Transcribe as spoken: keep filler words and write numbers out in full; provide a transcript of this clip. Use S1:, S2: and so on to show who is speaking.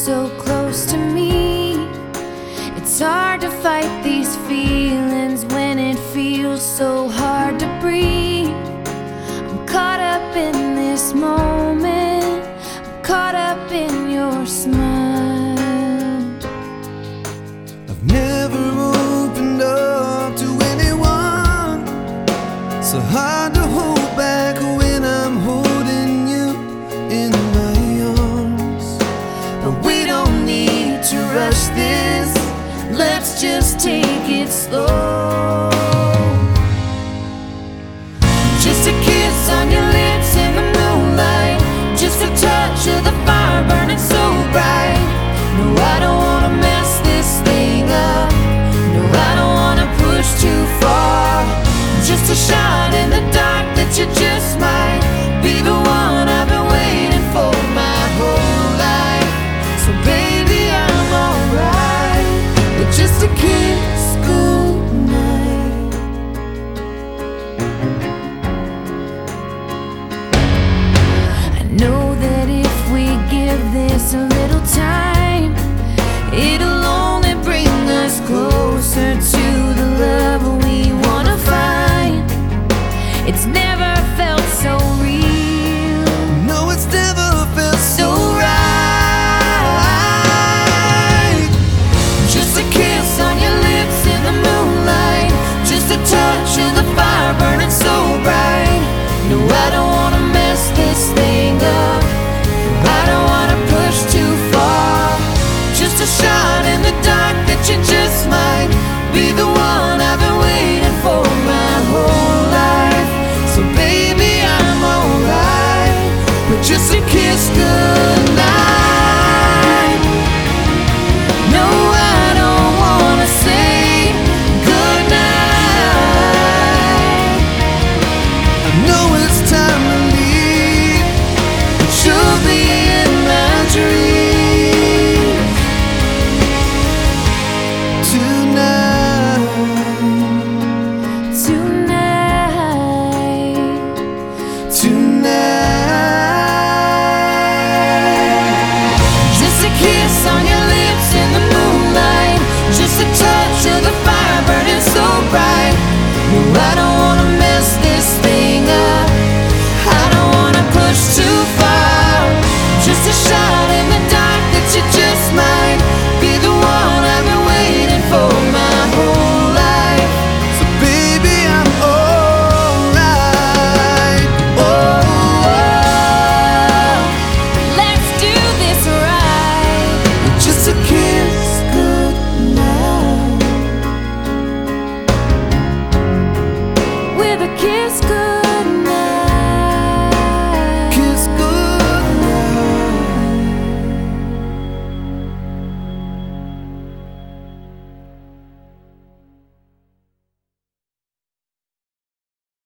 S1: so close to me. It's hard to fight these feelings when it feels so hard to breathe. I'm caught up in this moment, I'm caught up in your smile.
S2: I've never opened up to anyone, so hard to hold back when I'm holding you in my arms.
S1: But we don't need to rush this, let's just take it slow. Just a kiss on your lips in the moonlight, just a touch of the fire burning so bright. No, I don't wanna mess this thing up, no, I don't wanna push too far. Just a shot in the dark that you just might be the one I've been waiting for my whole life. So baby, I'm alright with just a kiss goodnight. I know that if we give this a little time,